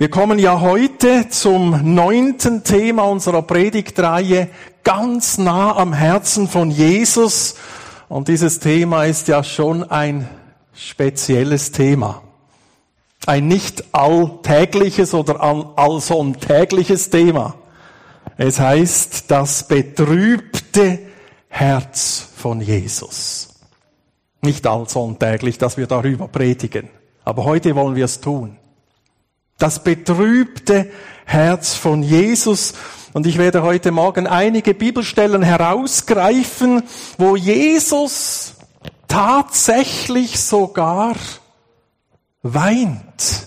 Wir kommen ja heute zum 9. Thema unserer Predigtreihe, ganz nah am Herzen von Jesus. Und dieses Thema ist ja schon ein spezielles Thema. Ein nicht alltägliches oder allsonntägliches Thema. Es heißt, das betrübte Herz von Jesus. Nicht allsonntäglich, dass wir darüber predigen. Aber heute wollen wir es tun. Das betrübte Herz von Jesus. Und ich werde heute Morgen einige Bibelstellen herausgreifen, wo Jesus tatsächlich sogar weint.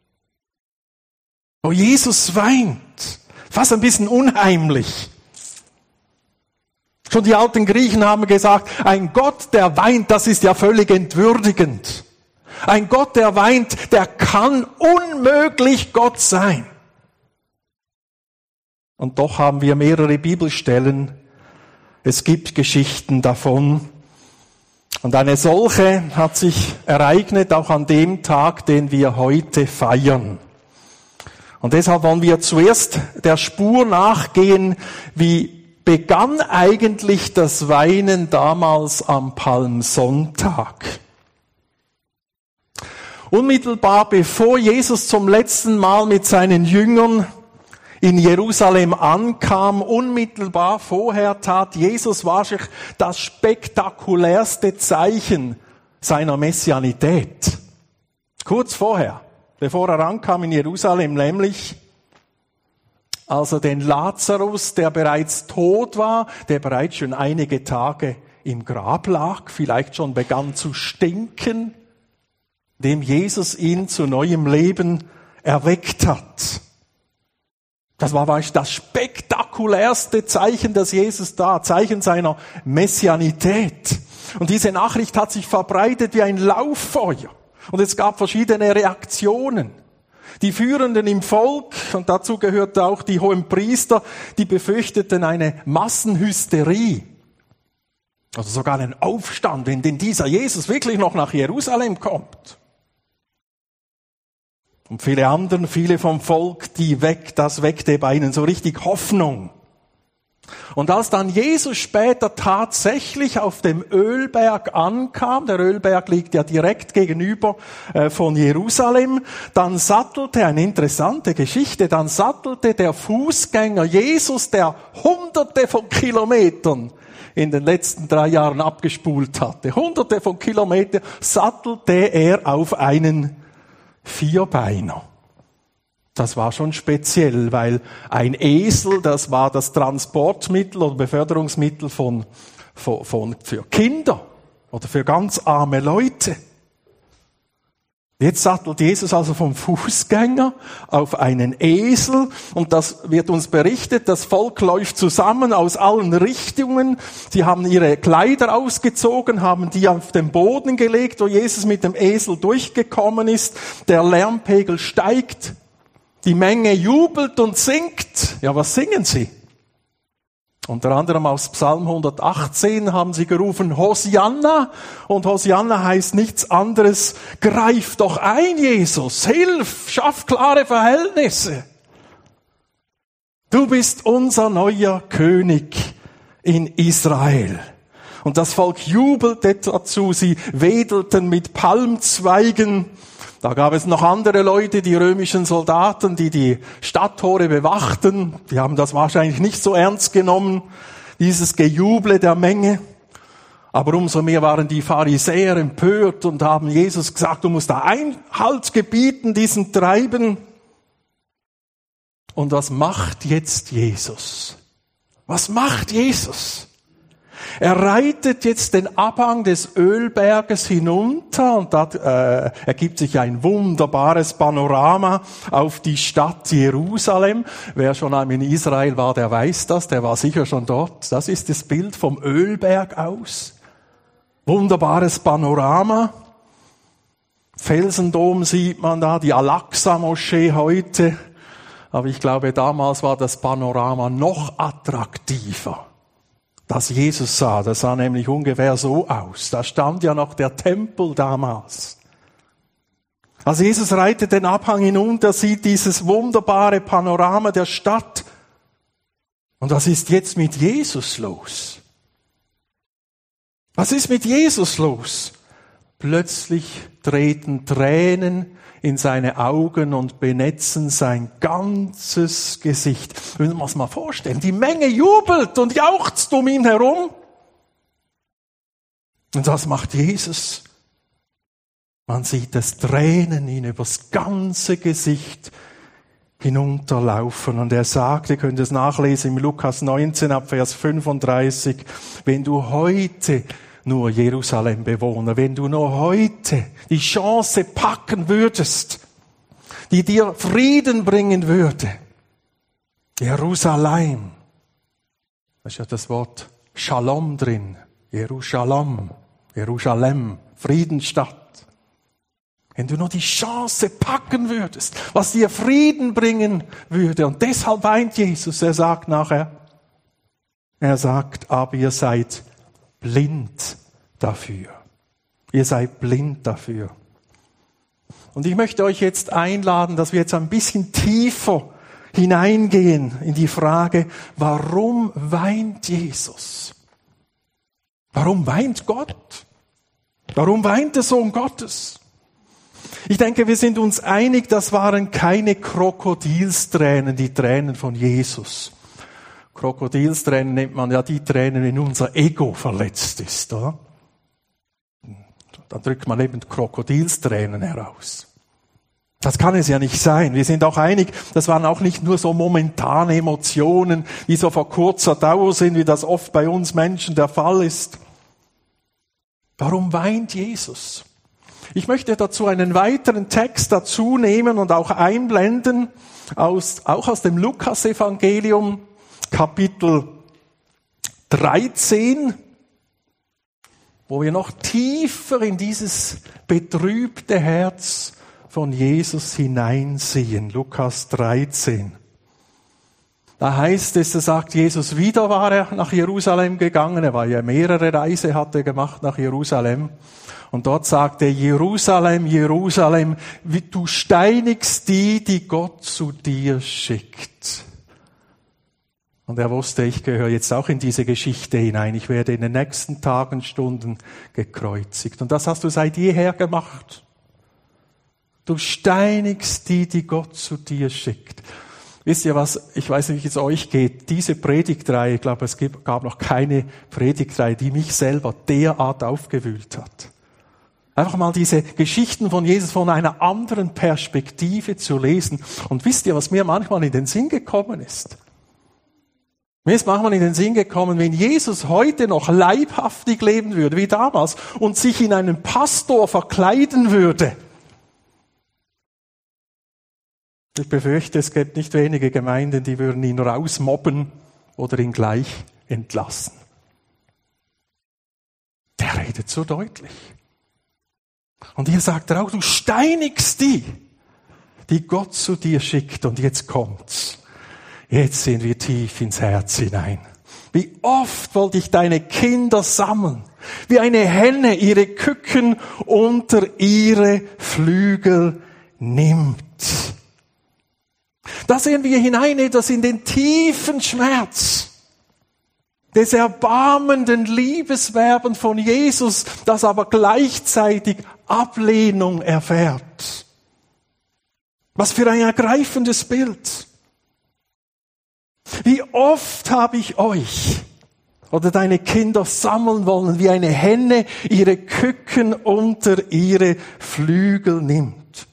Wo Jesus weint. Fast ein bisschen unheimlich. Schon die alten Griechen haben gesagt, ein Gott, der weint, das ist ja völlig entwürdigend. Ein Gott, der weint, der kann unmöglich Gott sein. Und doch haben wir mehrere Bibelstellen. Es gibt Geschichten davon. Und eine solche hat sich ereignet auch an dem Tag, den wir heute feiern. Und deshalb wollen wir zuerst der Spur nachgehen, wie begann eigentlich das Weinen damals am Palmsonntag. Unmittelbar bevor Jesus zum letzten Mal mit seinen Jüngern in Jerusalem ankam, unmittelbar vorher tat Jesus wahrscheinlich das spektakulärste Zeichen seiner Messianität. Kurz vorher, bevor er ankam in Jerusalem, nämlich als er den Lazarus, der bereits tot war, der bereits schon einige Tage im Grab lag, vielleicht schon begann zu stinken, dem Jesus ihn zu neuem Leben erweckt hat. Das war wahrscheinlich das spektakulärste Zeichen, das Jesus da, Zeichen seiner Messianität. Und diese Nachricht hat sich verbreitet wie ein Lauffeuer. Und es gab verschiedene Reaktionen. Die Führenden im Volk, und dazu gehörten auch die Hohenpriester, die befürchteten eine Massenhysterie. Also sogar einen Aufstand, wenn denn dieser Jesus wirklich noch nach Jerusalem kommt. Und viele vom Volk, das weckte bei ihnen so richtig Hoffnung. Und als dann Jesus später tatsächlich auf dem Ölberg ankam, der Ölberg liegt ja direkt gegenüber von Jerusalem, dann sattelte, eine interessante Geschichte, dann sattelte der Fußgänger Jesus, der Hunderte von Kilometern in den letzten 3 Jahren abgespult hatte, Hunderte von Kilometern, sattelte er auf einen Vierbeiner. Das war schon speziell, weil ein Esel, das war das Transportmittel oder Beförderungsmittel für Kinder oder für ganz arme Leute. Jetzt sattelt Jesus also vom Fußgänger auf einen Esel und das wird uns berichtet, das Volk läuft zusammen aus allen Richtungen. Sie haben ihre Kleider ausgezogen, haben die auf den Boden gelegt, wo Jesus mit dem Esel durchgekommen ist. Der Lärmpegel steigt, die Menge jubelt und singt. Ja, was singen sie? Unter anderem aus Psalm 118 haben sie gerufen, Hosianna. Und Hosianna heißt nichts anderes, greif doch ein, Jesus, hilf, schaff klare Verhältnisse. Du bist unser neuer König in Israel. Und das Volk jubelte dazu, sie wedelten mit Palmzweigen. Da gab es noch andere Leute, die römischen Soldaten, die die Stadttore bewachten. Die haben das wahrscheinlich nicht so ernst genommen, dieses Gejuble der Menge. Aber umso mehr waren die Pharisäer empört und haben Jesus gesagt, du musst da Einhalt gebieten, diesen Treiben. Und was macht jetzt Jesus? Was macht Jesus? Er reitet jetzt den Abhang des Ölberges hinunter und da ergibt sich ein wunderbares Panorama auf die Stadt Jerusalem. Wer schon einmal in Israel war, der weiß das, der war sicher schon dort. Das ist das Bild vom Ölberg aus. Wunderbares Panorama. Felsendom sieht man da, die Al-Aqsa-Moschee heute. Aber ich glaube, damals war das Panorama noch attraktiver. Das Jesus sah, das sah nämlich ungefähr so aus. Da stand ja noch der Tempel damals. Als Jesus reitet den Abhang hinunter, sieht dieses wunderbare Panorama der Stadt. Und was ist jetzt mit Jesus los? Was ist mit Jesus los? Plötzlich treten Tränen in seine Augen und benetzen sein ganzes Gesicht. Wenn wir uns mal vorstellen, die Menge jubelt und jauchzt um ihn herum. Und was macht Jesus? Man sieht das Tränen ihn übers ganze Gesicht hinunterlaufen. Und er sagt, ihr könnt es nachlesen im Lukas 19 ab Vers 35, wenn du heute nur Jerusalem-Bewohner, wenn du nur heute die Chance packen würdest, die dir Frieden bringen würde. Jerusalem. Da ist ja das Wort Shalom drin. Jerusalem, Friedensstadt. Wenn du nur die Chance packen würdest, was dir Frieden bringen würde. Und deshalb weint Jesus. Er sagt nachher, aber ihr seid blind dafür. Ihr seid blind dafür. Und ich möchte euch jetzt einladen, dass wir jetzt ein bisschen tiefer hineingehen in die Frage, warum weint Jesus? Warum weint Gott? Warum weint der Sohn Gottes? Ich denke, wir sind uns einig, das waren keine Krokodilstränen, die Tränen von Jesus. Krokodilstränen nennt man ja die Tränen, wenn unser Ego verletzt ist, oder? Dann drückt man eben Krokodilstränen heraus. Das kann es ja nicht sein. Wir sind auch einig, das waren auch nicht nur so momentane Emotionen, die so vor kurzer Dauer sind, wie das oft bei uns Menschen der Fall ist. Warum weint Jesus? Ich möchte dazu einen weiteren Text dazu nehmen und auch einblenden, auch aus dem Lukas-Evangelium, Kapitel 13, wo wir noch tiefer in dieses betrübte Herz von Jesus hineinsehen. Lukas 13. Da heißt es, da sagt Jesus, wieder war er nach Jerusalem gegangen. Er war ja mehrere Reise, hat er gemacht nach Jerusalem. Und dort sagt er, Jerusalem, Jerusalem, wie du steinigst die Gott zu dir schickt. Und er wusste, ich gehöre jetzt auch in diese Geschichte hinein. Ich werde in den nächsten Tagen, Stunden gekreuzigt. Und das hast du seit jeher gemacht. Du steinigst die Gott zu dir schickt. Wisst ihr was? Ich weiß nicht, wie es euch geht. Diese Predigtreihe, ich glaube, es gab noch keine Predigtreihe, die mich selber derart aufgewühlt hat. Einfach mal diese Geschichten von Jesus von einer anderen Perspektive zu lesen. Und wisst ihr, was mir manchmal in den Sinn gekommen ist? Mir ist manchmal in den Sinn gekommen, wenn Jesus heute noch leibhaftig leben würde, wie damals, und sich in einen Pastor verkleiden würde. Ich befürchte, es gibt nicht wenige Gemeinden, die würden ihn rausmobben oder ihn gleich entlassen. Der redet so deutlich. Und hier sagt er auch, du steinigst die Gott zu dir schickt. Und jetzt kommt's. Jetzt sehen wir tief ins Herz hinein. Wie oft wollte ich deine Kinder sammeln, wie eine Henne ihre Küken unter ihre Flügel nimmt. Da sehen wir hinein etwas in den tiefen Schmerz des erbarmenden Liebeswerben von Jesus, das aber gleichzeitig Ablehnung erfährt. Was für ein ergreifendes Bild. Wie oft habe ich euch oder deine Kinder sammeln wollen, wie eine Henne ihre Küken unter ihre Flügel nimmt.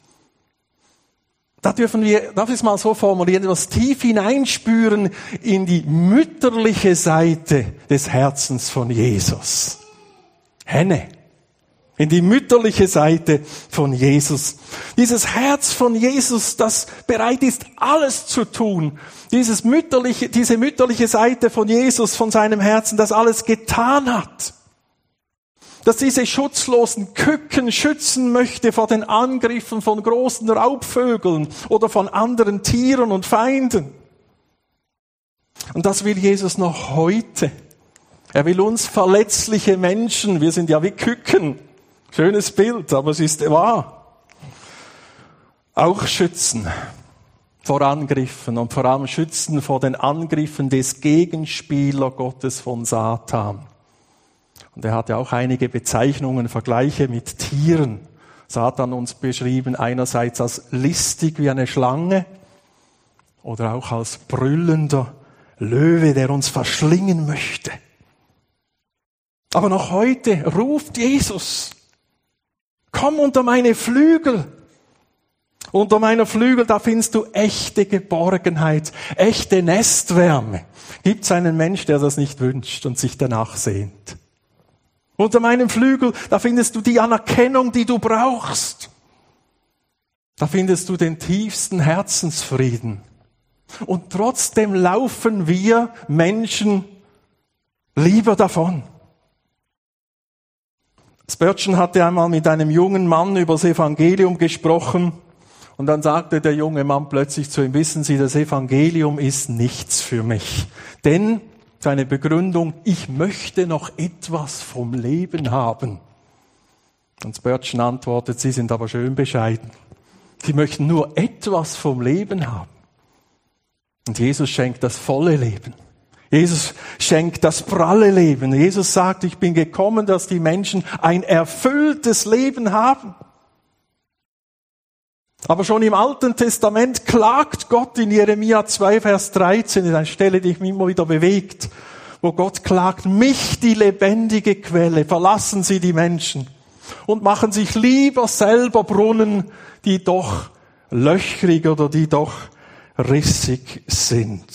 Da darf ich es mal so formulieren, etwas tief hineinspüren in die mütterliche Seite des Herzens von Jesus. Henne. In die mütterliche Seite von Jesus. Dieses Herz von Jesus, das bereit ist, alles zu tun. Diese mütterliche Seite von Jesus, von seinem Herzen, das alles getan hat. Dass diese schutzlosen Küken schützen möchte vor den Angriffen von großen Raubvögeln oder von anderen Tieren und Feinden. Und das will Jesus noch heute. Er will uns verletzliche Menschen, wir sind ja wie Küken, schönes Bild, aber es ist wahr. auch schützen vor Angriffen und vor allem schützen vor den Angriffen des Gegenspieler Gottes von Satan. Und er hat ja auch einige Bezeichnungen, Vergleiche mit Tieren. Satan uns beschrieben einerseits als listig wie eine Schlange oder auch als brüllender Löwe, der uns verschlingen möchte. Aber noch heute ruft Jesus, komm unter meine Flügel. Unter meiner Flügel, da findest du echte Geborgenheit, echte Nestwärme. Gibt's einen Mensch, der das nicht wünscht und sich danach sehnt? Unter meinem Flügel, da findest du die Anerkennung, die du brauchst. Da findest du den tiefsten Herzensfrieden. Und trotzdem laufen wir Menschen lieber davon. Spurgeon hatte einmal mit einem jungen Mann über das Evangelium gesprochen. Und dann sagte der junge Mann plötzlich zu ihm, wissen Sie, das Evangelium ist nichts für mich. Denn, seine Begründung, ich möchte noch etwas vom Leben haben. Und Spurgeon antwortet, Sie sind aber schön bescheiden. Sie möchten nur etwas vom Leben haben. Und Jesus schenkt das volle Leben. Jesus schenkt das pralle Leben. Jesus sagt, ich bin gekommen, dass die Menschen ein erfülltes Leben haben. Aber schon im Alten Testament klagt Gott in Jeremia 2, Vers 13, eine Stelle, die mich immer wieder bewegt, wo Gott klagt, mich, die lebendige Quelle, verlassen sie die Menschen und machen sich lieber selber Brunnen, die doch löchrig oder die doch rissig sind.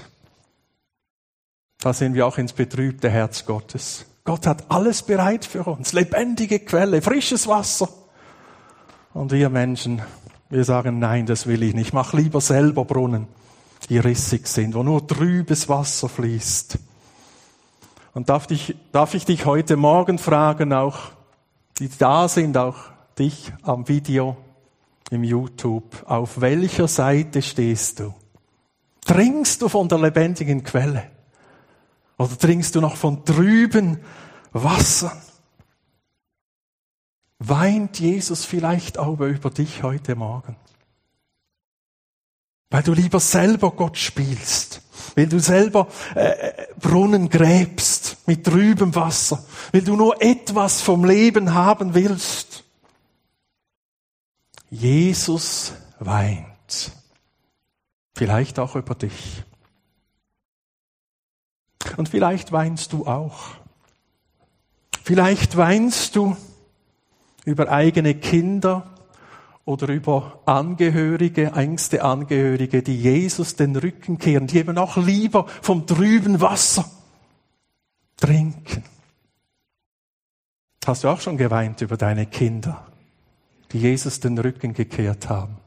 Da sehen wir auch ins betrübte Herz Gottes. Gott hat alles bereit für uns, lebendige Quelle, frisches Wasser. Und wir Menschen, wir sagen, nein, das will ich nicht. Ich mache lieber selber Brunnen, die rissig sind, wo nur trübes Wasser fließt. Und darf ich dich heute Morgen fragen, auch die da sind, auch dich am Video im YouTube, auf welcher Seite stehst du? Trinkst du von der lebendigen Quelle? Oder trinkst du noch von trüben Wassern? Weint Jesus vielleicht auch über dich heute Morgen? Weil du lieber selber Gott spielst, weil du selber Brunnen gräbst mit trübem Wasser, weil du nur etwas vom Leben haben willst. Jesus weint. Vielleicht auch über dich. Und vielleicht weinst du auch. Vielleicht weinst du über eigene Kinder oder über Angehörige, engste Angehörige, die Jesus den Rücken kehren, die eben auch lieber vom trüben Wasser trinken. Hast du auch schon geweint über deine Kinder, die Jesus den Rücken gekehrt haben?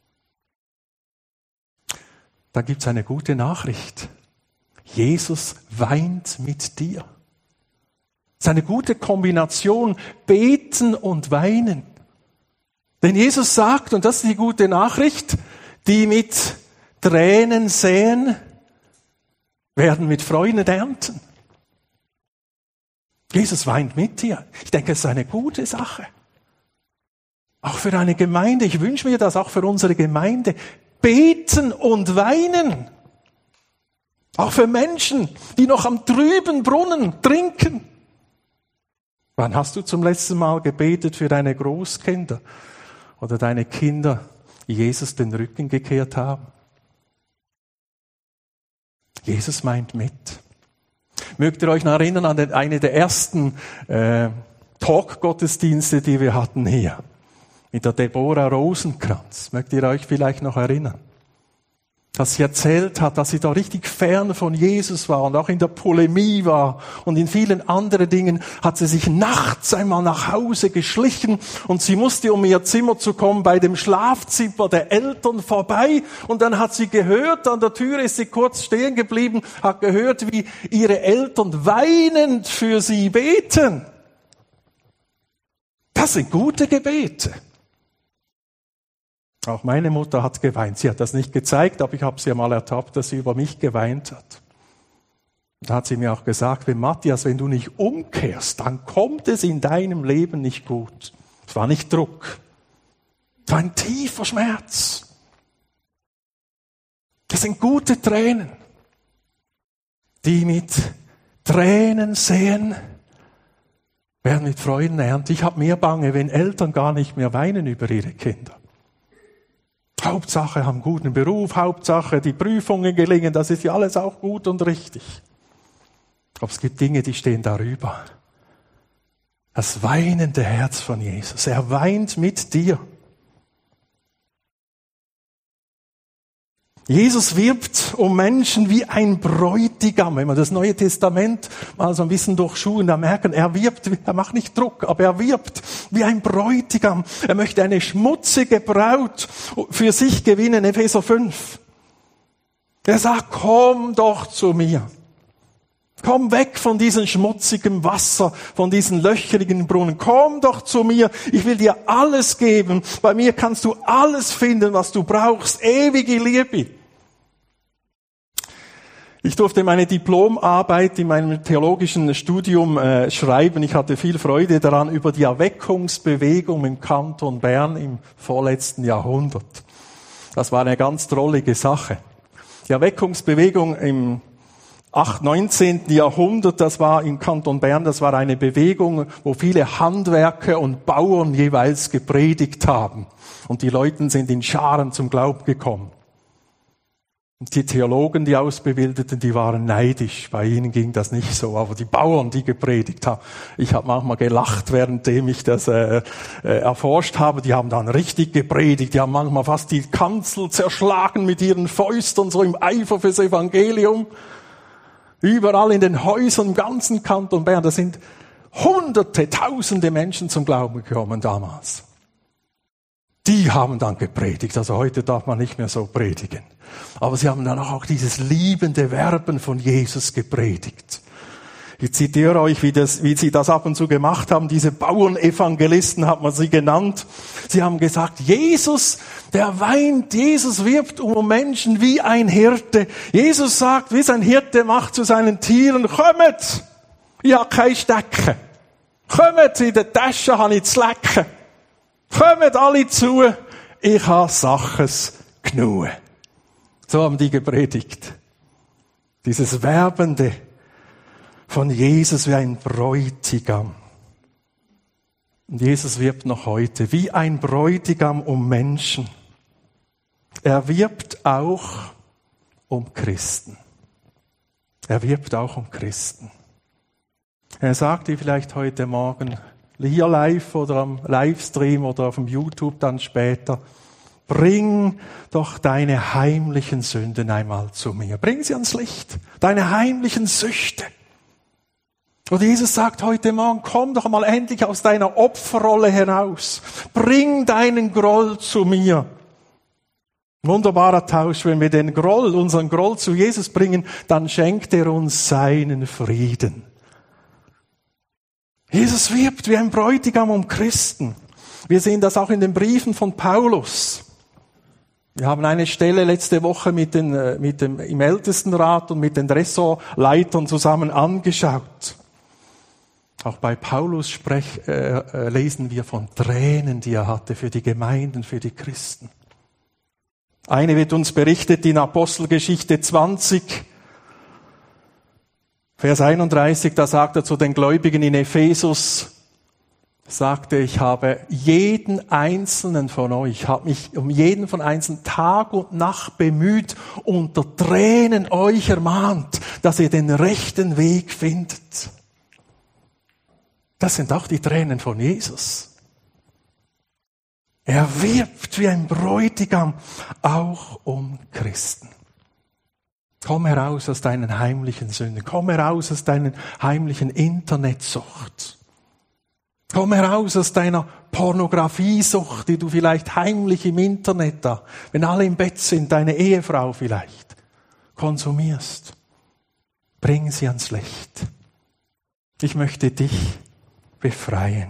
Da gibt's eine gute Nachricht. Jesus weint mit dir. Es ist eine gute Kombination, beten und weinen. Denn Jesus sagt, und das ist die gute Nachricht, die mit Tränen säen, werden mit Freuden ernten. Jesus weint mit dir. Ich denke, es ist eine gute Sache. Auch für eine Gemeinde. Ich wünsche mir das auch für unsere Gemeinde. Beten und weinen. Auch für Menschen, die noch am trüben Brunnen trinken. Wann hast du zum letzten Mal gebetet für deine Großkinder oder deine Kinder, die Jesus den Rücken gekehrt haben? Jesus meint mit. Mögt ihr euch noch erinnern an eine der ersten Talk-Gottesdienste, die wir hatten hier? Mit der Deborah Rosenkranz. Mögt ihr euch vielleicht noch erinnern? Dass sie erzählt hat, dass sie da richtig fern von Jesus war und auch in der Polemie war und in vielen anderen Dingen hat sie sich nachts einmal nach Hause geschlichen und sie musste, um ihr Zimmer zu kommen, bei dem Schlafzimmer der Eltern vorbei und dann hat sie gehört, an der Tür ist sie kurz stehen geblieben, hat gehört, wie ihre Eltern weinend für sie beten. Das sind gute Gebete. Auch meine Mutter hat geweint. Sie hat das nicht gezeigt, aber ich habe sie einmal ertappt, dass sie über mich geweint hat. Und da hat sie mir auch gesagt, Matthias, wenn du nicht umkehrst, dann kommt es in deinem Leben nicht gut. Es war nicht Druck. Es So ein tiefer Schmerz. Das sind gute Tränen. Die mit Tränen sehen, werden mit Freuden ernten. Ich habe mehr Bange, wenn Eltern gar nicht mehr weinen über ihre Kinder. Hauptsache haben guten Beruf, Hauptsache die Prüfungen gelingen, das ist ja alles auch gut und richtig. Aber es gibt Dinge, die stehen darüber. Das weinende Herz von Jesus. Er weint mit dir. Jesus wirbt um Menschen wie ein Bräutigam. Wenn wir das Neue Testament mal so ein bisschen durchschauen, dann merken, er wirbt, er macht nicht Druck, aber er wirbt wie ein Bräutigam. Er möchte eine schmutzige Braut für sich gewinnen, Epheser 5. Er sagt, komm doch zu mir. Komm weg von diesem schmutzigen Wasser, von diesen löcherigen Brunnen. Komm doch zu mir. Ich will dir alles geben. Bei mir kannst du alles finden, was du brauchst. Ewige Liebe. Ich durfte meine Diplomarbeit in meinem theologischen Studium schreiben. Ich hatte viel Freude daran über die Erweckungsbewegung im Kanton Bern im vorletzten Jahrhundert. Das war eine ganz drollige Sache. Die Erweckungsbewegung im 19. Jahrhundert, das war im Kanton Bern, das war eine Bewegung, wo viele Handwerker und Bauern jeweils gepredigt haben. Und die Leute sind in Scharen zum Glauben gekommen. Und die Theologen, die Ausgebildeten, die waren neidisch. Bei ihnen ging das nicht so. Aber die Bauern, die gepredigt haben, ich habe manchmal gelacht, währenddem ich das erforscht habe. Die haben dann richtig gepredigt. Die haben manchmal fast die Kanzel zerschlagen mit ihren Fäusten, so im Eifer fürs Evangelium. Überall in den Häusern im ganzen Kanton Bern, da sind Hunderte, Tausende Menschen zum Glauben gekommen damals. Die haben dann gepredigt, also heute darf man nicht mehr so predigen. Aber sie haben dann auch dieses liebende Werben von Jesus gepredigt. Ich zitiere euch, wie sie das ab und zu gemacht haben. Diese Bauernevangelisten hat man sie genannt. Sie haben gesagt, Jesus, der weint, Jesus wirbt um Menschen wie ein Hirte. Jesus sagt, wie sein Hirte macht zu seinen Tieren, kommt, ich habe keine Stecke. Kommt, in der Tasche habe ich zu lecken. Kommt alle zu, ich habe Saches genug. So haben die gepredigt. Dieses Werbende von Jesus wie ein Bräutigam. Und Jesus wirbt noch heute wie ein Bräutigam um Menschen. Er wirbt auch um Christen. Er wirbt auch um Christen. Er sagt dir vielleicht heute Morgen, hier live oder am Livestream oder auf dem YouTube dann später, bring doch deine heimlichen Sünden einmal zu mir. Bring sie ans Licht. Deine heimlichen Süchte. Und Jesus sagt heute Morgen, komm doch mal endlich aus deiner Opferrolle heraus. Bring deinen Groll zu mir. Wunderbarer Tausch, wenn wir unseren Groll zu Jesus bringen, dann schenkt er uns seinen Frieden. Jesus wirbt wie ein Bräutigam um Christen. Wir sehen das auch in den Briefen von Paulus. Wir haben eine Stelle letzte Woche im Ältestenrat und mit den Ressortleitern zusammen angeschaut. Auch bei Paulus lesen wir von Tränen, die er hatte für die Gemeinden, für die Christen. Eine wird uns berichtet in Apostelgeschichte 20, Vers 31, da sagt er zu den Gläubigen in Ephesus, sagte, ich habe jeden einzelnen von euch, habe mich um jeden von einzelnen Tag und Nacht bemüht, unter Tränen euch ermahnt, dass ihr den rechten Weg findet. Das sind auch die Tränen von Jesus. Er wirbt wie ein Bräutigam auch um Christen. Komm heraus aus deinen heimlichen Sünden. Komm heraus aus deiner heimlichen Internetsucht. Komm heraus aus deiner Pornografiesucht, die du vielleicht heimlich im Internet da, wenn alle im Bett sind, deine Ehefrau vielleicht, konsumierst. Bring sie ans Licht. Ich möchte dich befreien.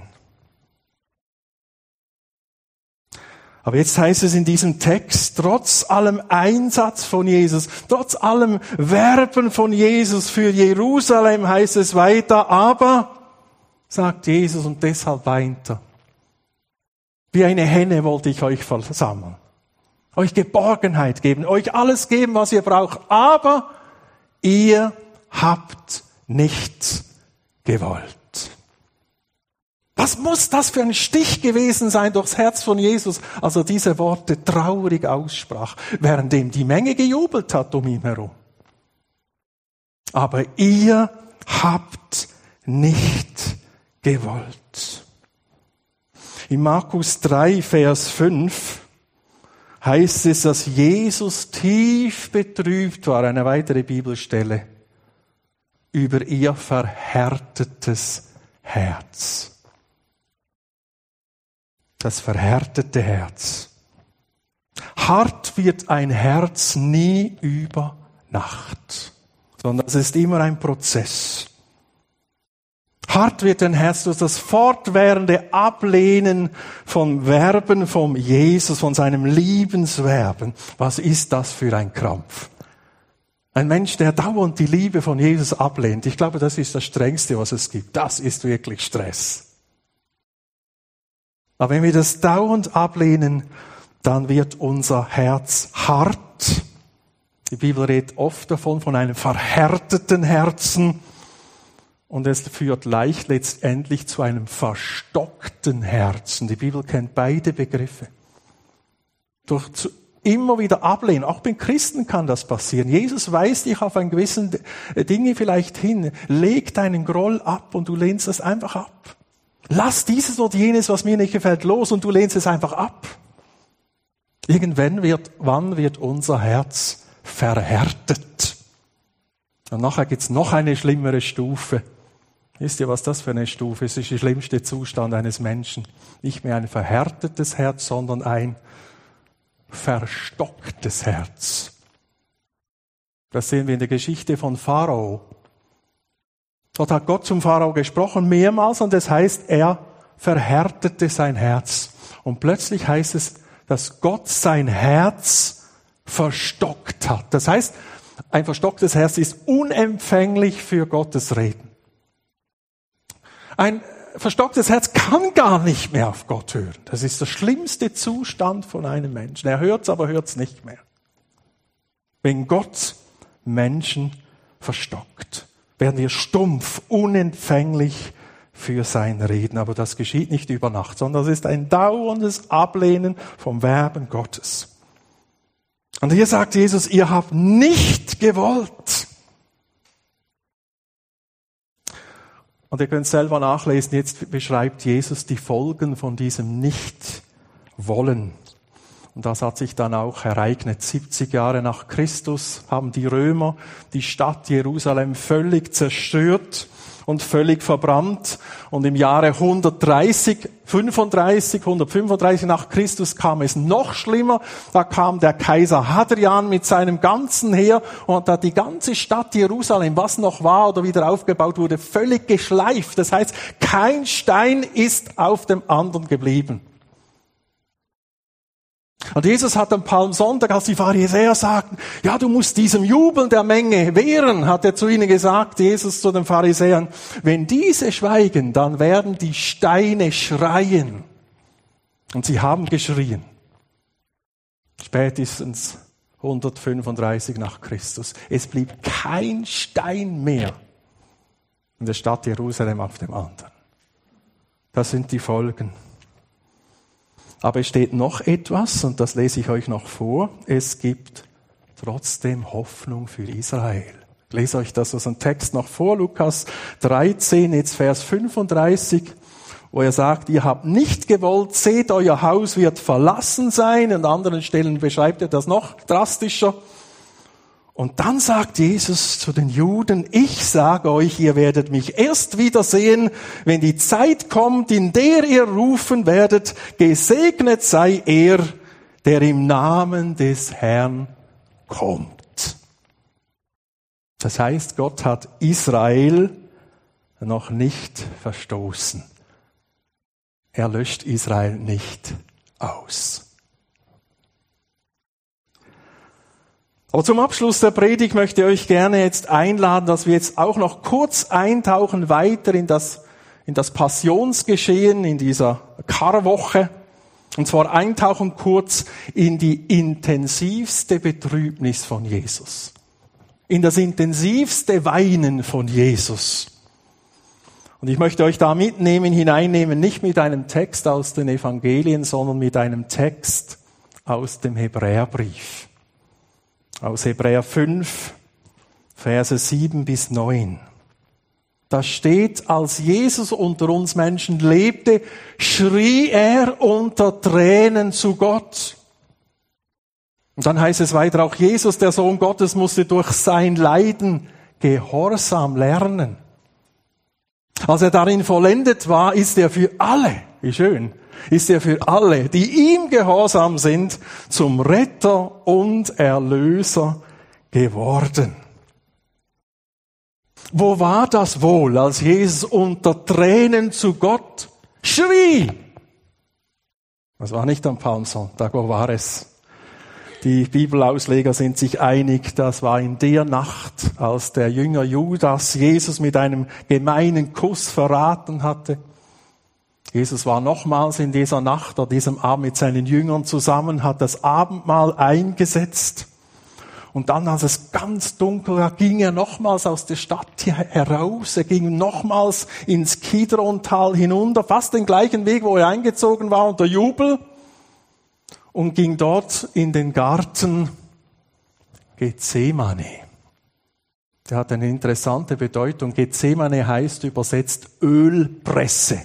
Aber jetzt heißt es in diesem Text, trotz allem Einsatz von Jesus, trotz allem Werben von Jesus für Jerusalem, heißt es weiter, aber, sagt Jesus, und deshalb weint er, Wie eine Henne wollte ich euch versammeln. Euch Geborgenheit geben, euch alles geben, was ihr braucht. Aber ihr habt nicht gewollt. Was muss das für ein Stich gewesen sein durchs Herz von Jesus, als er diese Worte traurig aussprach, währenddem die Menge gejubelt hat um ihn herum. Aber ihr habt nicht gewollt. In Markus 3, Vers 5 heißt es, dass Jesus tief betrübt war, eine weitere Bibelstelle, über ihr verhärtetes Herz. Das verhärtete Herz. Hart wird ein Herz nie über Nacht, sondern es ist immer ein Prozess. Hart wird ein Herz durch das fortwährende Ablehnen von Verben vom Jesus, von seinem Liebenswerben. Was ist das für ein Krampf? Ein Mensch, der dauernd die Liebe von Jesus ablehnt. Ich glaube, das ist das Strengste, was es gibt. Das ist wirklich Stress. Aber wenn wir das dauernd ablehnen, dann wird unser Herz hart. Die Bibel redet oft davon, von einem verhärteten Herzen. Und es führt leicht letztendlich zu einem verstockten Herzen. Die Bibel kennt beide Begriffe. Durch immer wieder ablehnen. Auch bei Christen kann das passieren. Jesus weist dich auf ein gewissen Dinge vielleicht hin. Leg deinen Groll ab und du lehnst es einfach ab. Lass dieses oder jenes, was mir nicht gefällt, los und du lehnst es einfach ab. Wann wird unser Herz verhärtet? Und nachher gibt's noch eine schlimmere Stufe. Wisst ihr, was das für eine Stufe ist? Das ist der schlimmste Zustand eines Menschen. Nicht mehr ein verhärtetes Herz, sondern ein verstocktes Herz. Das sehen wir in der Geschichte von Pharao. Dort hat Gott zum Pharao gesprochen, mehrmals, und es heißt, er verhärtete sein Herz. Und plötzlich heißt es, dass Gott sein Herz verstockt hat. Das heißt, ein verstocktes Herz ist unempfänglich für Gottes Reden. Ein verstocktes Herz kann gar nicht mehr auf Gott hören. Das ist der schlimmste Zustand von einem Menschen. Er hört's, aber hört's nicht mehr. Wenn Gott Menschen verstockt, werden wir stumpf, unempfänglich für sein Reden. Aber das geschieht nicht über Nacht, sondern es ist ein dauerndes Ablehnen vom Verben Gottes. Und hier sagt Jesus, ihr habt nicht gewollt. Und ihr könnt selber nachlesen, jetzt beschreibt Jesus die Folgen von diesem Nicht-Wollen. Und das hat sich dann auch ereignet. 70 Jahre nach Christus haben die Römer die Stadt Jerusalem völlig zerstört und völlig verbrannt. Und im Jahre 135 nach Christus kam es noch schlimmer. Da kam der Kaiser Hadrian mit seinem ganzen Heer und hat die ganze Stadt Jerusalem, was noch war oder wieder aufgebaut wurde, völlig geschleift. Das heißt, kein Stein ist auf dem anderen geblieben. Und Jesus hat am Palmsonntag, als die Pharisäer sagten, ja, du musst diesem Jubeln der Menge wehren, hat er zu ihnen gesagt, Jesus zu den Pharisäern, wenn diese schweigen, dann werden die Steine schreien. Und sie haben geschrien. Spätestens 135 nach Christus. Es blieb kein Stein mehr in der Stadt Jerusalem auf dem anderen. Das sind die Folgen. Aber es steht noch etwas, und das lese ich euch noch vor. Es gibt trotzdem Hoffnung für Israel. Ich lese euch das aus dem Text noch vor, Lukas 13, jetzt Vers 35, wo er sagt, ihr habt nicht gewollt, seht, euer Haus wird verlassen sein. An anderen Stellen beschreibt er das noch drastischer. Und dann sagt Jesus zu den Juden, ich sage euch, ihr werdet mich erst wiedersehen, wenn die Zeit kommt, in der ihr rufen werdet, gesegnet sei er, der im Namen des Herrn kommt. Das heißt, Gott hat Israel noch nicht verstoßen. Er löscht Israel nicht aus. Aber zum Abschluss der Predigt möchte ich euch gerne jetzt einladen, dass wir jetzt auch noch kurz eintauchen weiter in das Passionsgeschehen in dieser Karwoche. Und zwar eintauchen kurz in die intensivste Betrübnis von Jesus. In das intensivste Weinen von Jesus. Und ich möchte euch da hineinnehmen, nicht mit einem Text aus den Evangelien, sondern mit einem Text aus dem Hebräerbrief. Aus Hebräer 5, Verse 7 bis 9. Da steht, als Jesus unter uns Menschen lebte, schrie er unter Tränen zu Gott. Und dann heißt es weiter, auch Jesus, der Sohn Gottes, musste durch sein Leiden Gehorsam lernen. Als er darin vollendet war, ist er für alle, wie schön, ist er für alle, die ihm gehorsam sind, zum Retter und Erlöser geworden. Wo war das wohl, als Jesus unter Tränen zu Gott schrie? Das war nicht am Palmsonntag, wo war es? Die Bibelausleger sind sich einig, das war in der Nacht, als der Jünger Judas Jesus mit einem gemeinen Kuss verraten hatte. Jesus war nochmals in dieser Nacht oder diesem Abend mit seinen Jüngern zusammen, hat das Abendmahl eingesetzt. Und dann, als es ganz dunkel war, ging er nochmals aus der Stadt heraus. Er ging nochmals ins Kidrontal hinunter, fast den gleichen Weg, wo er eingezogen war, unter Jubel. Und ging dort in den Garten Gethsemane. Der hat eine interessante Bedeutung. Gethsemane heißt übersetzt Ölpresse.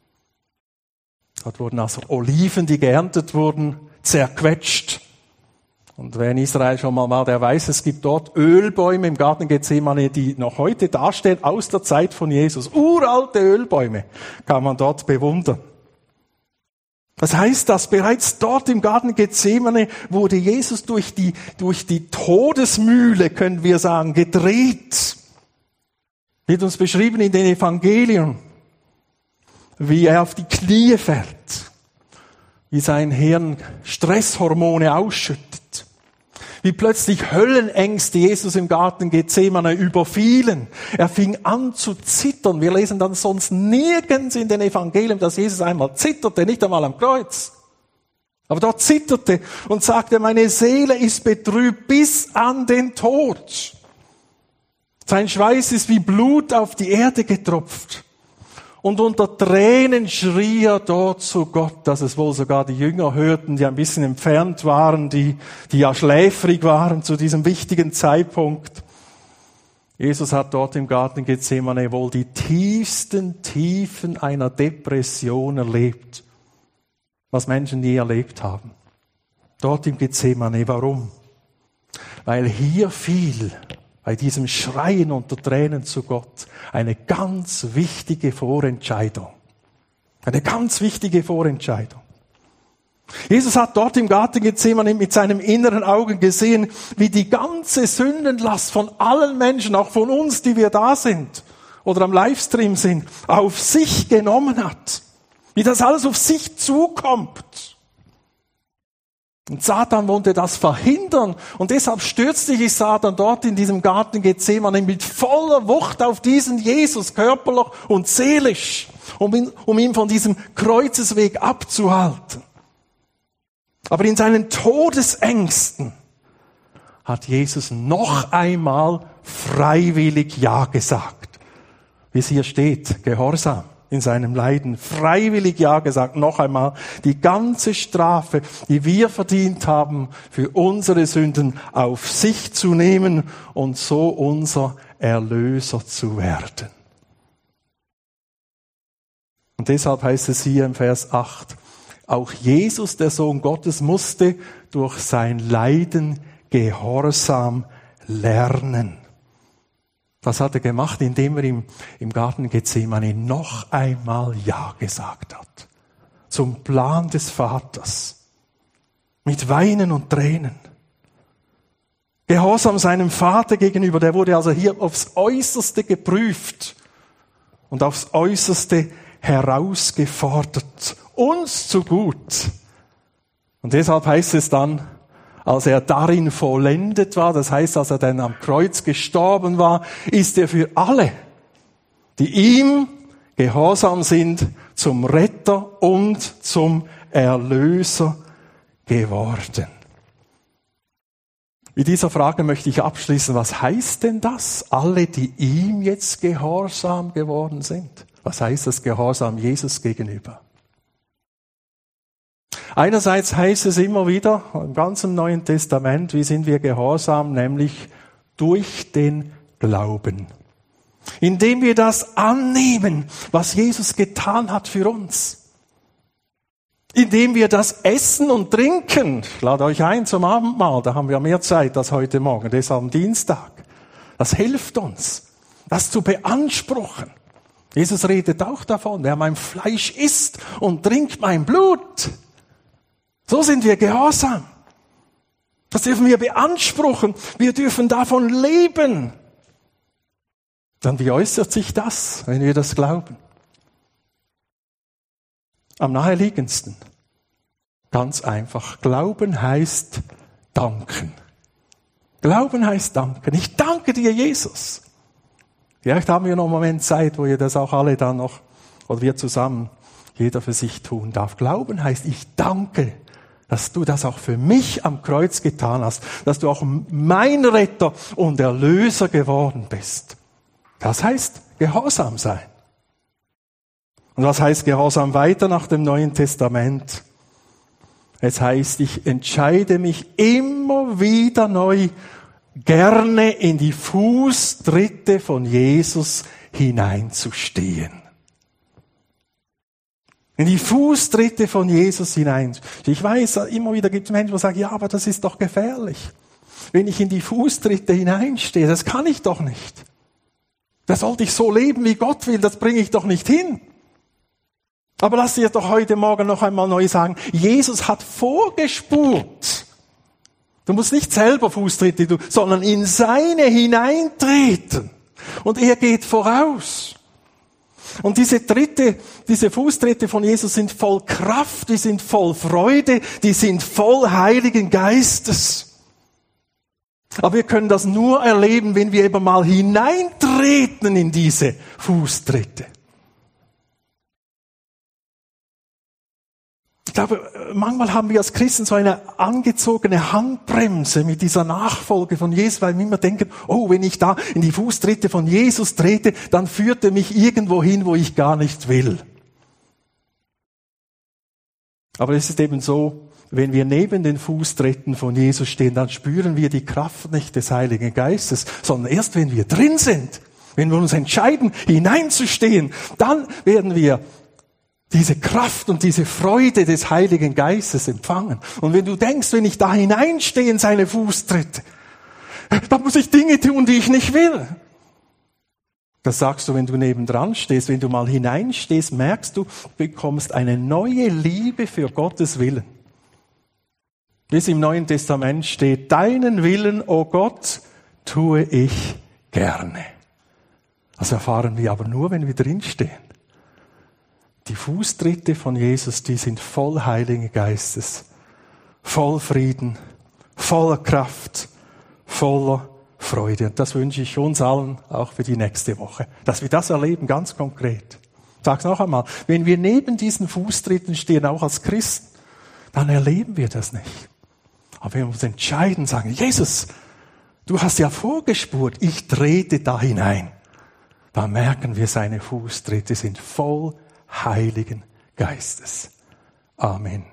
Dort wurden also Oliven, die geerntet wurden, zerquetscht. Und wer in Israel schon mal war, der weiß, es gibt dort Ölbäume im Garten Gethsemane, die noch heute dastehen, aus der Zeit von Jesus. Uralte Ölbäume kann man dort bewundern. Das heißt, dass bereits dort im Garten Gethsemane wurde Jesus durch die Todesmühle, können wir sagen, gedreht. Wird uns beschrieben in den Evangelien, wie er auf die Knie fällt, wie sein Hirn Stresshormone ausschüttet, wie plötzlich Höllenängste Jesus im Garten Gethsemane überfielen. Er fing an zu zittern. Wir lesen dann sonst nirgends in den Evangelien, dass Jesus einmal zitterte, nicht einmal am Kreuz. Aber dort zitterte und sagte, meine Seele ist betrübt bis an den Tod. Sein Schweiß ist wie Blut auf die Erde getropft. Und unter Tränen schrie er dort zu Gott, dass es wohl sogar die Jünger hörten, die ein bisschen entfernt waren, die ja schläfrig waren zu diesem wichtigen Zeitpunkt. Jesus hat dort im Garten Gethsemane wohl die tiefsten Tiefen einer Depression erlebt, was Menschen nie erlebt haben. Dort im Gethsemane. Warum? Weil hier fiel bei diesem Schreien unter Tränen zu Gott eine ganz wichtige Vorentscheidung. Eine ganz wichtige Vorentscheidung. Jesus hat dort im Garten Gethsemane mit seinem inneren Auge gesehen, wie die ganze Sündenlast von allen Menschen, auch von uns, die wir da sind oder am Livestream sind, auf sich genommen hat. Wie das alles auf sich zukommt. Und Satan wollte das verhindern. Und deshalb stürzte sich Satan dort in diesem Garten Gethsemane mit voller Wucht auf diesen Jesus, körperlich und seelisch, um ihn von diesem Kreuzesweg abzuhalten. Aber in seinen Todesängsten hat Jesus noch einmal freiwillig Ja gesagt. Wie es hier steht, Gehorsam. In seinem Leiden freiwillig Ja gesagt, noch einmal, die ganze Strafe, die wir verdient haben, für unsere Sünden auf sich zu nehmen und so unser Erlöser zu werden. Und deshalb heißt es hier im Vers 8, auch Jesus, der Sohn Gottes, musste durch sein Leiden Gehorsam lernen. Das hat er gemacht, indem er im Garten Gethsemane noch einmal Ja gesagt hat. Zum Plan des Vaters. Mit Weinen und Tränen. Gehorsam seinem Vater gegenüber, der wurde also hier aufs Äußerste geprüft und aufs Äußerste herausgefordert. Uns zu gut. Und deshalb heißt es dann, als er darin vollendet war, das heißt, als er dann am Kreuz gestorben war, ist er für alle, die ihm gehorsam sind, zum Retter und zum Erlöser geworden. Mit dieser Frage möchte ich abschließen. Was heißt denn das? Alle, die ihm jetzt gehorsam geworden sind. Was heißt das Gehorsam Jesus gegenüber? Einerseits heißt es immer wieder im ganzen Neuen Testament, wie sind wir gehorsam? Nämlich durch den Glauben. Indem wir das annehmen, was Jesus getan hat für uns. Indem wir das essen und trinken. Ich lade euch ein zum Abendmahl, da haben wir mehr Zeit als heute Morgen, deshalb am Dienstag. Das hilft uns, das zu beanspruchen. Jesus redet auch davon, wer mein Fleisch isst und trinkt mein Blut. So sind wir gehorsam. Das dürfen wir beanspruchen. Wir dürfen davon leben. Dann wie äußert sich das, wenn wir das glauben? Am naheliegendsten. Ganz einfach. Glauben heißt danken. Glauben heißt danken. Ich danke dir, Jesus. Vielleicht haben wir noch einen Moment Zeit, wo ihr das auch alle dann noch, oder wir zusammen, jeder für sich tun darf. Glauben heißt, ich danke, dass du das auch für mich am Kreuz getan hast, dass du auch mein Retter und Erlöser geworden bist. Das heißt Gehorsam sein. Und was heißt Gehorsam weiter nach dem Neuen Testament? Es heißt, ich entscheide mich immer wieder neu, gerne in die Fußtritte von Jesus hineinzustehen. In die Fußtritte von Jesus hinein. Ich weiß, immer wieder gibt es Menschen, die sagen, ja, aber das ist doch gefährlich. Wenn ich in die Fußtritte hineinstehe, das kann ich doch nicht. Da sollte ich so leben, wie Gott will, das bringe ich doch nicht hin. Aber lass dir doch heute Morgen noch einmal neu sagen, Jesus hat vorgespurt. Du musst nicht selber Fußtritte tun, sondern in seine hineintreten. Und er geht voraus. Und diese Fußtritte von Jesus sind voll Kraft, die sind voll Freude, die sind voll Heiligen Geistes. Aber wir können das nur erleben, wenn wir eben mal hineintreten in diese Fußtritte. Ich glaube, manchmal haben wir als Christen so eine angezogene Handbremse mit dieser Nachfolge von Jesus, weil wir immer denken, oh, wenn ich da in die Fußtritte von Jesus trete, dann führt er mich irgendwo hin, wo ich gar nicht will. Aber es ist eben so, wenn wir neben den Fußtritten von Jesus stehen, dann spüren wir die Kraft nicht des Heiligen Geistes, sondern erst wenn wir drin sind, wenn wir uns entscheiden, hineinzustehen, dann werden wir diese Kraft und diese Freude des Heiligen Geistes empfangen. Und wenn du denkst, wenn ich da hineinstehe in seine Fußtritte, dann muss ich Dinge tun, die ich nicht will. Das sagst du, wenn du nebendran stehst. Wenn du mal hineinstehst, merkst du, du bekommst eine neue Liebe für Gottes Willen. Wie es im Neuen Testament steht, deinen Willen, o Gott, tue ich gerne. Das erfahren wir aber nur, wenn wir drinstehen. Die Fußtritte von Jesus, die sind voll Heiligen Geistes, voll Frieden, voller Kraft, voller Freude. Und das wünsche ich uns allen auch für die nächste Woche, dass wir das erleben, ganz konkret. Ich sage es noch einmal, wenn wir neben diesen Fußtritten stehen, auch als Christen, dann erleben wir das nicht. Aber wenn wir uns entscheiden, sagen, Jesus, du hast ja vorgespurt, ich trete da hinein, dann merken wir, seine Fußtritte sind voll Heiligen Geistes. Amen.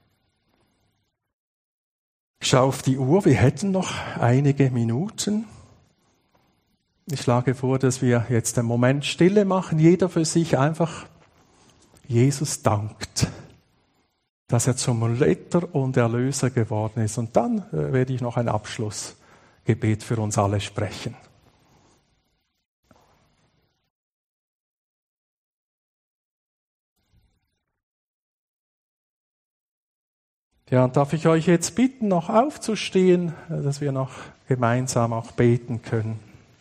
Ich schaue auf die Uhr, wir hätten noch einige Minuten. Ich schlage vor, dass wir jetzt einen Moment Stille machen, jeder für sich einfach Jesus dankt, dass er zum Retter und Erlöser geworden ist. Und dann werde ich noch ein Abschlussgebet für uns alle sprechen. Ja, und darf ich euch jetzt bitten, noch aufzustehen, dass wir noch gemeinsam auch beten können.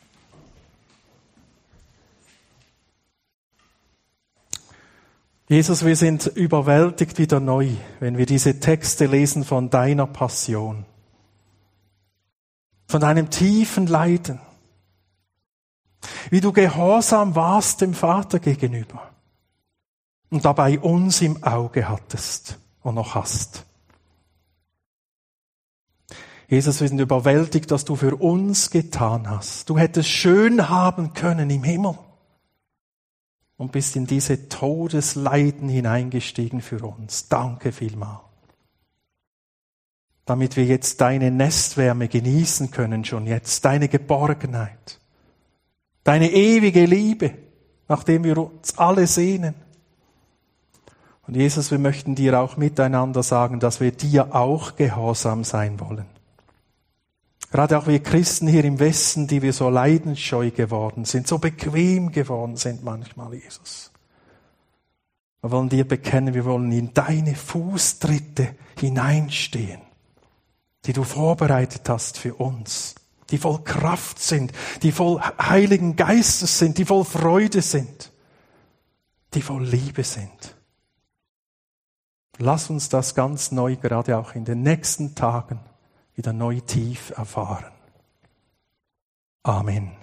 Jesus, wir sind überwältigt wieder neu, wenn wir diese Texte lesen von deiner Passion, von deinem tiefen Leiden, wie du gehorsam warst dem Vater gegenüber und dabei uns im Auge hattest. und noch hast. Jesus, wir sind überwältigt, was du für uns getan hast. Du hättest schön haben können im Himmel und bist in diese Todesleiden hineingestiegen für uns. Danke vielmals. Damit wir jetzt deine Nestwärme genießen können, schon jetzt, deine Geborgenheit, deine ewige Liebe, nach dem wir uns alle sehnen. Und Jesus, wir möchten dir auch miteinander sagen, dass wir dir auch gehorsam sein wollen. Gerade auch wir Christen hier im Westen, die wir so leidensscheu geworden sind, so bequem geworden sind manchmal, Jesus. Wir wollen dir bekennen, wir wollen in deine Fußtritte hineinstehen, die du vorbereitet hast für uns, die voll Kraft sind, die voll Heiligen Geistes sind, die voll Freude sind, die voll Liebe sind. Lass uns das ganz neu, gerade auch in den nächsten Tagen, wieder neu tief erfahren. Amen.